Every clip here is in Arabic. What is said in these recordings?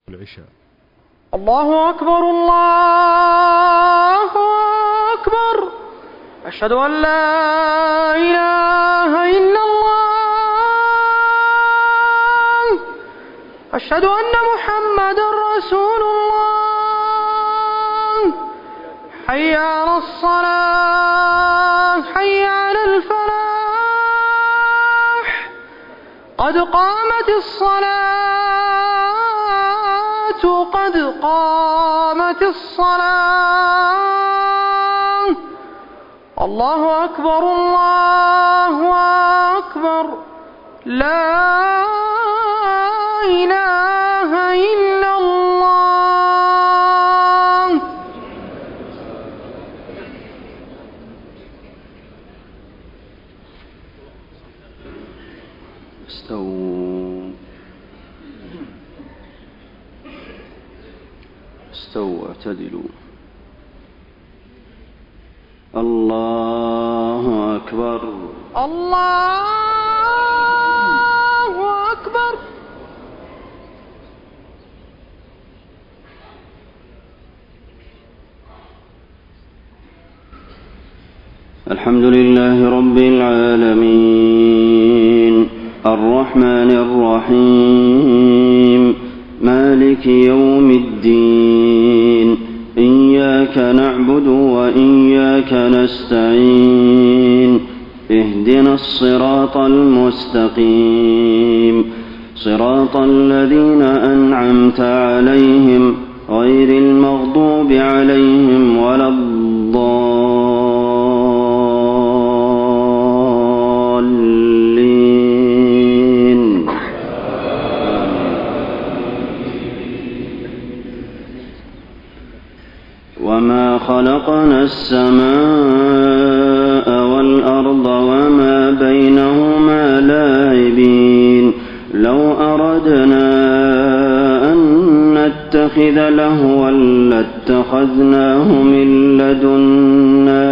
العشاء. الله أكبر الله أكبر، أشهد أن لا إله إلا الله، أشهد أن محمدا رسول الله. حي على الصلاة، حي على الفلاح، قد قامت الصلاة، قد قامت الصلاة. الله أكبر الله أكبر، لا إله إلا الله. استووا اعتدلوا. الله أكبر الله أكبر. الحمد لله رب العالمين، الرحمن الرحيم، مالك يوم الدين، إياك نعبد وإياك نستعين، اهدنا الصراط المستقيم، صراط الذين أنعمت عليهم غير المغضوب عليهم ولا الضالين. وما خلقنا السماء والأرض وما بينهما لاعبين. لو أردنا أن نتخذ لهوا لاتخذناه من لدنا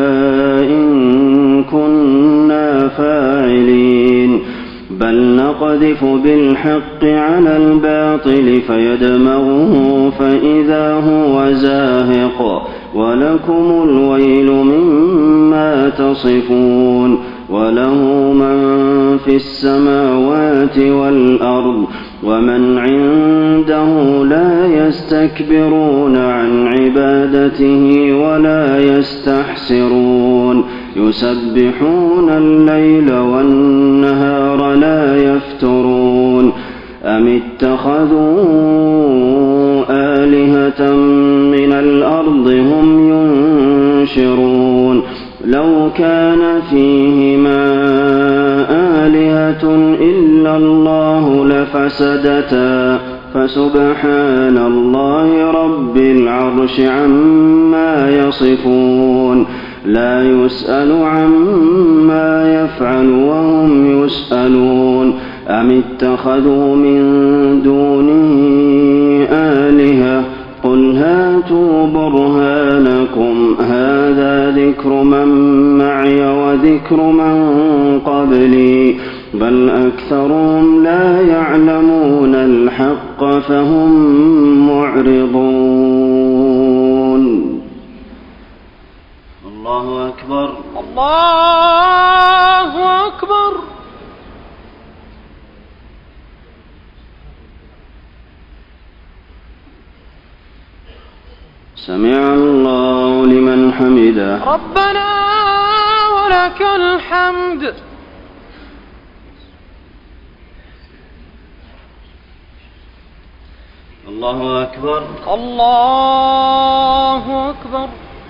إن كنا فاعلين. بل نقذف بالحق على الباطل فيدمغه فإذا هو زاهق، ولكم الويل مما تصفون. وله من في السماوات والأرض ومن عنده لا يستكبرون عن عبادته ولا يستحسرون. يسبحون الليل والنهار لا يفترون. أم اتخذوا آلهة من الأرض هم ينشرون. لو كان فيهما آلهة إلا الله لفسدتا، فسبحان الله رب العرش عما يصفون. لا يسأل عما يفعل وهم يسألون. أم اتخذوا من دونه آلهة قل هاتوا برهانكم هذا ذكر من معي وذكر من قبلي بل أكثرهم لا يعلمون الحق فهم معرضون. الله أكبر الله أكبر. سمع الله لمن حمده. ربنا ولك الحمد. الله أكبر الله أكبر.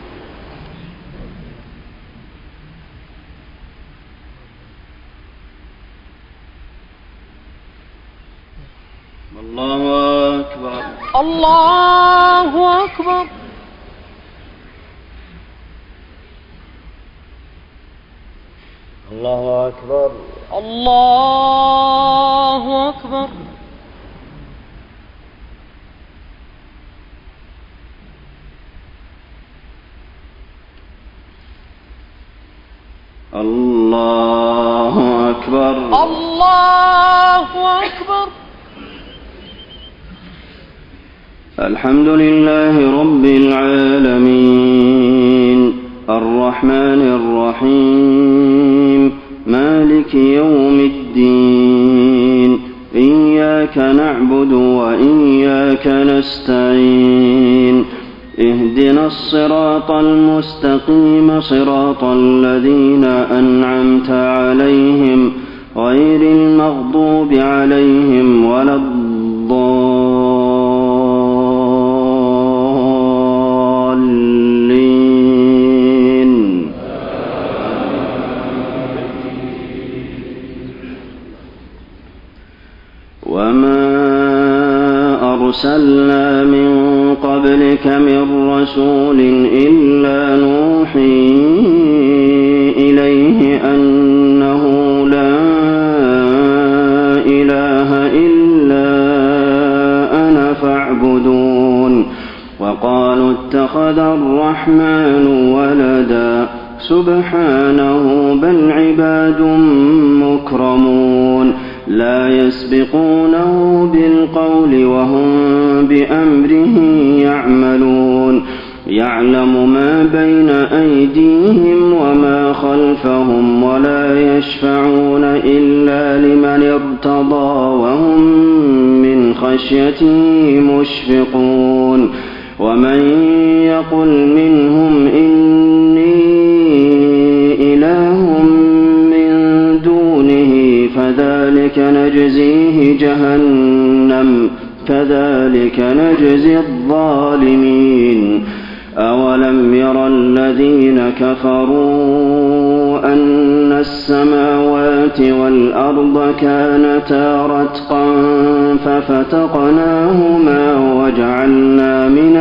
الله أكبر الله أكبر. الله أكبر الله أكبر. الله أكبر الله أكبر. الحمد لله رب العالمين الرحمن الرحيم مالك يوم الدين إياك نعبد وإياك نستعين اهدنا الصراط المستقيم صراط الذين أنعمت عليهم غير المغضوب عليهم ولا الضالين وما أرسلنا من قبلك من رسول إلا نوحي إليه أنه لا إله إلا أنا فاعبدون وقالوا اتخذ الرحمن ولدا سبحانه بل عباد مكرمون لا يسبقونه بالقول وهم بأمره يعملون يعلم ما بين أيديهم وما خلفهم ولا يشفعون إلا لمن ارتضى وهم من خشيته مشفقون ومن يقل منهم إني إله من دونه فذلك نجزيه جهنم كذلك نجزي الظالمين أولم ير الذين كفروا أن السماوات والأرض كانتا رتقا ففتقناهما وجعلنا من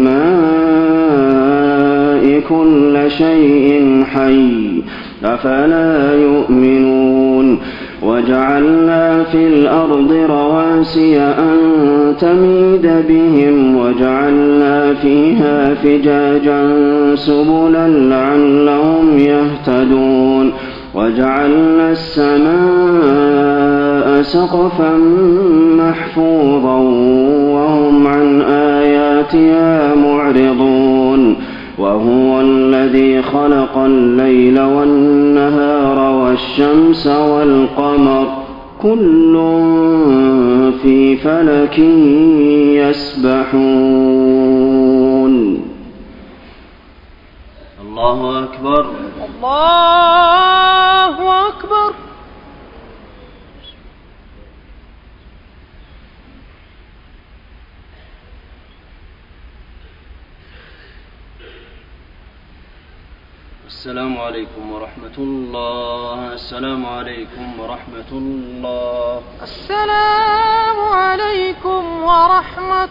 الماء كل شيء حي أفلا يؤمنون وجعلنا في الأرض رواسي أن تميد بهم وجعلنا فيها فجاجا سبلا لعلهم يهتدون وجعلنا السماء سقفا محفوظا وهم عن آياتها معرضون وهو الذي خلق الليل والنهار والشمس والقمر كل في فلك يسبحون الله أكبر الله أكبر السلام عليكم ورحمة الله السلام عليكم ورحمة الله السلام عليكم ورحمة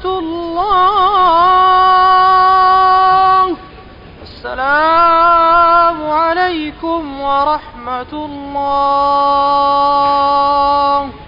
الله السلام عليكم ورحمة الله